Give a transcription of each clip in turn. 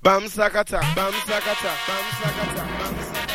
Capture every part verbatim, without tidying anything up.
Bam sakata, bam sakata, bam sakata, bam sakata.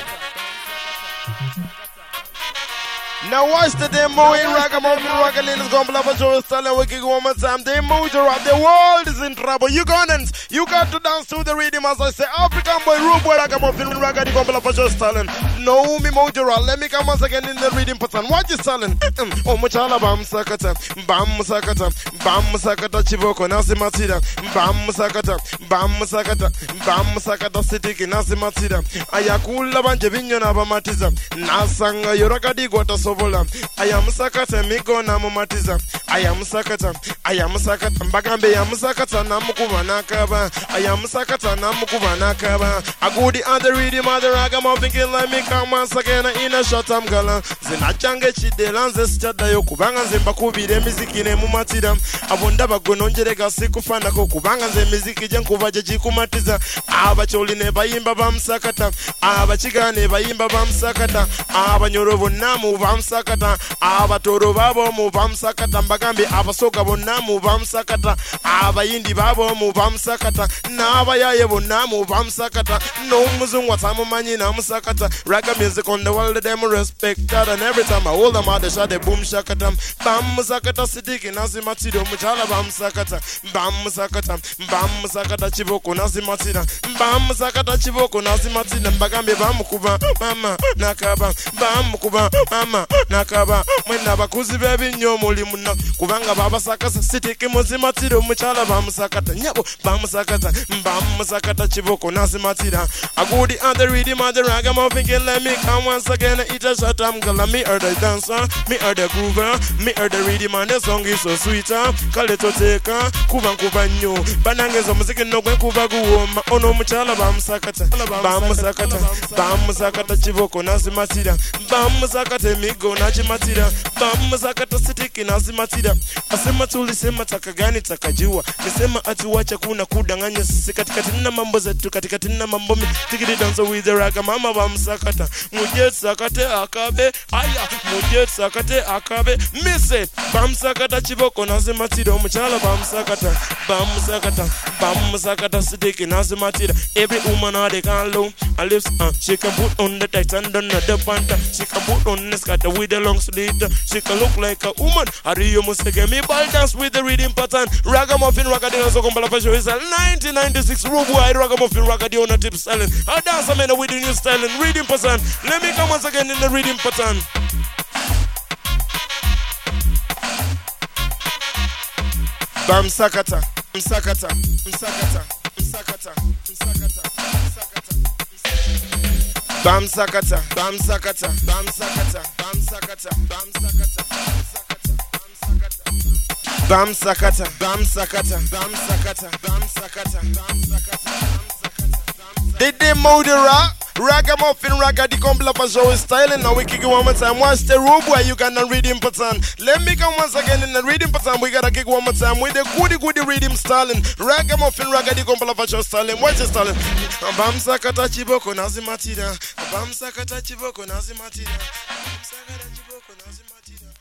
Now watch the demo in Ragamuffin Ragalin's gonna blow up Joe Stalin. We kick one more time. The Mojo Rap, the world is in trouble. Ugandans, you got to dance to the rhythm as I say. African boy, rude boy, Ragamuffin Ragadi gonna blow up Joe Stalin. No, me Mojo Rap. Let me come once again in the rhythm pattern. What you Stalin? Oh, Muchala Bam Sakata, Bam Sakata, Bam Sakata Chivoko, Nasi Matida, Bam Sakata, Bam Sakata, Bam Sakata City, Nasi Matida. Ayakula Banjavinyo Nabamatiza, Nasanga, Yoragadi Guata. I am Sakata, Miko Namatiza. I am Sakata, I am Sakata, Bagambe, I am Sakata, Namukuva Nakaba. I am Sakata, Namukuva Nakaba. I go the other reading, mother Ragamuffin, let me come once again in a short time gala. Zenachanga Chidelanz, Chadayo Kubanga, Zimbakubi, the music in a Mumatidam. I wonder about Gononjega Sikufana Kubanga, the music in Kuvaja Jikumatiza. Abacholi never imbabam Sakata. Abachiga never imbabam Sakata. Abanyorovo Namu Vam Sakata, Abatoro Babo, Mubam Sakata, Bagambi, Abasoka Bonamu, Vam Sakata, Aba Indi Babo, Mubam Sakata, Navaya Bonamu, Vam Sakata, no Muzum, Watamu Mani, Nam Sakata, Raga music on the world, them respect that, and every time I hold them out, they shot the boom Shakatam, Bam Sakata, Sidiki, Nazimatido, Muchala Bam Sakata, Bam Sakata, Bam Sakata, Chivoko, Nazimatida, Bam Sakata, Chivoko, Nazimatida, Bagambi, Bamukuba, Mama, Nakaba, Bamukuba, Mama. Nakaba, when Nabakuzi baby, no Molimuna, Kubanga Baba Sakasa, City, Kimozimatido, Muchala Bam Sakata, Yabo, Bam Sakata, Bam Sakata, Chivoko, Nazimatida. I go the other reading, Mother Ragamuffin, let me come once again, eat a shot, I'm gonna me or the dancer, me or the groover, me or the reading man, the song is so sweet, call it to take, Kuban Kubanyo, Banangas of music, no Kubagu, Ono Muchala Bam Sakata, Bam Sakata, Bam Sakata, Chivoko, Nazimatida, Bam Sakata. Migo Najimatida, Bam Sakata City Nazimatida. Asema tulisema takagani takajua. Nisema atuwacha kuna kudanganya sisi katikati na mambo zetu katikati na mambo mi tikiti danzo with the raga mama Bam Sakata. Mujet Sakate akabe, aya Mujet Sakate akabe, miss it. Bam Sakata Chivoko Nazimatida, Muchala Bam Sakata, Bam Sakata, Bam Sakata City Nazimatida. Every woman had a can low, her lips uh, she can put on the tights and on the panta. She can put on the skirt with the long sleeve. She can look like a woman. Ariyo Musege me ball dance with the reading pattern. Ragamuffin Ragadio so Kumbala Show is a nineteen ninety-six Rubu I Ragamuffin Ragadio on a tip styling. I dance a man with the new style and reading pattern. Let me come once again in the reading pattern. Bam Sakata, Sakata, Sakata, Sakata, Sakata, Sakata. Bam Sakata, Bam Sakata, Bam Sakata, Bam Sakata, Bam Sakata, Bam Sakata, Bam Sakata, Bam Sakata, Bam Sakata, Bam Sakata. Did they mold the rock? Ragamuffin Ragadi Komplapa Show is styling. Now we kick it one more time. Watch the robe where you can reading pattern. Let me come once again in the reading pattern. We gotta kick one more time with the goody goody reading styling. Ragamuffin Ragadi Komplapa Show styling. Watch the styling. Bam Sakata Chiboko Nazimatida. Bam Sakata Chiboko Nazimatida. Bam Sakata Chiboko Nazimatida.